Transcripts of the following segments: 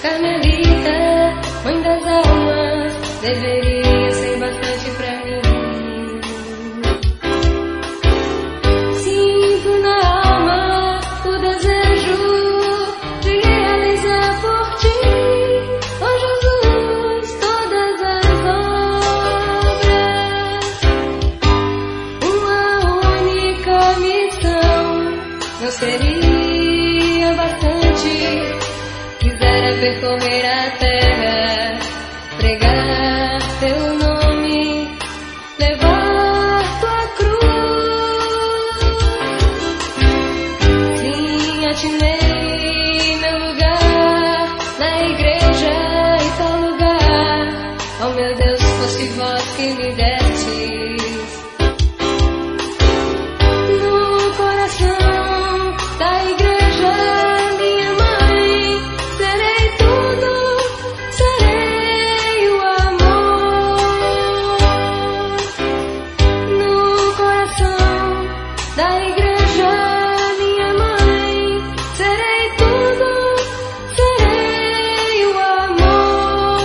Carmelita, mãe das almas, deveria ser bastante pra mim. Sinto na alma o desejo de realizar por ti, ó Jesus, todas as obras. Uma única missão não seria bastante. Quisera percorrer a terra, pregar teu nome, levar tua cruz. Sim, atinei meu lugar na igreja e tal lugar. Oh meu Deus, fosse vós que me destes. No coração da igreja, minha mãe, serei tudo, serei o amor. No coração da igreja, minha mãe, serei tudo, serei o amor.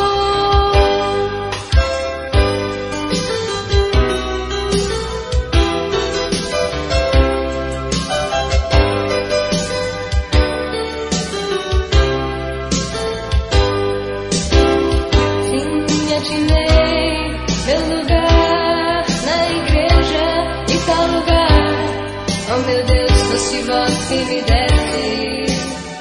Sim, atinei meu lugar na igreja e tal lugar. Oh meu Deus, fosse vós que me desse.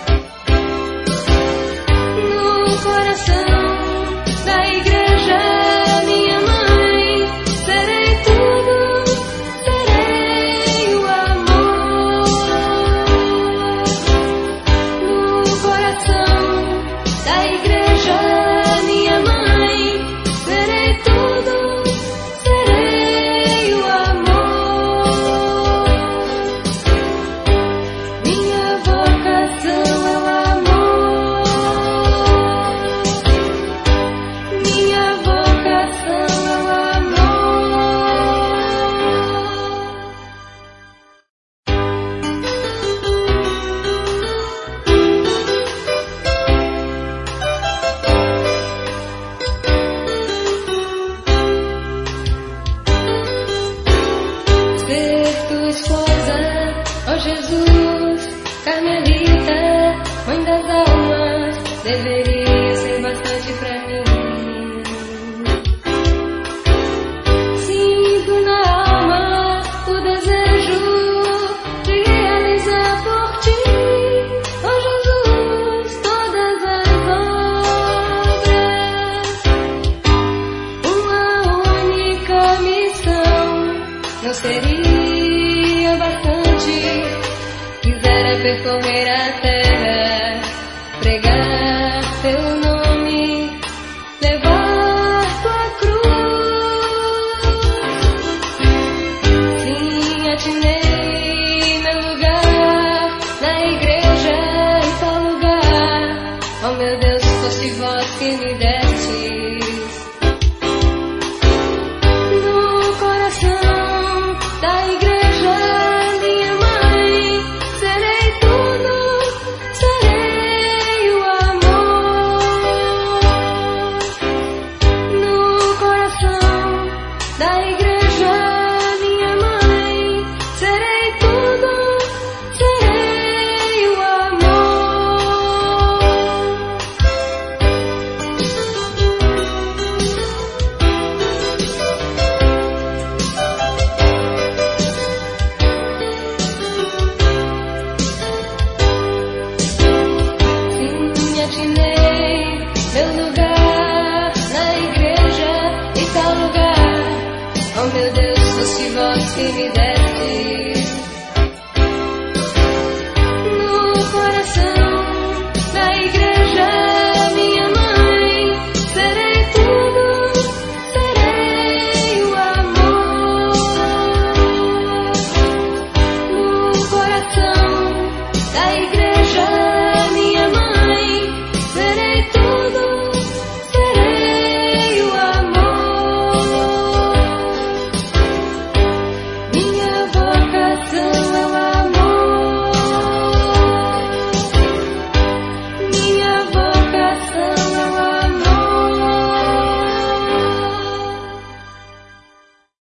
No coração da igreja, minha mãe, serei tudo, serei o amor. No coração da igreja, minha mãe, serei tudo, serei o amor. Minha vocação é o amor. Minha vocação é o amor. Ser tua esposa, ó Jesus, Carmelita, mãe das almas, deveria ser bastante pra mim. Sinto na alma o desejo de realizar por ti, ó Jesus, todas as obras. Uma única missão não seria bastante. Quisera percorrer a terra, pregar teu nome, levar tua cruz. Sim, atinei meu lugar na igreja e tal lugar. Oh meu Deus, fosse vós que me deste.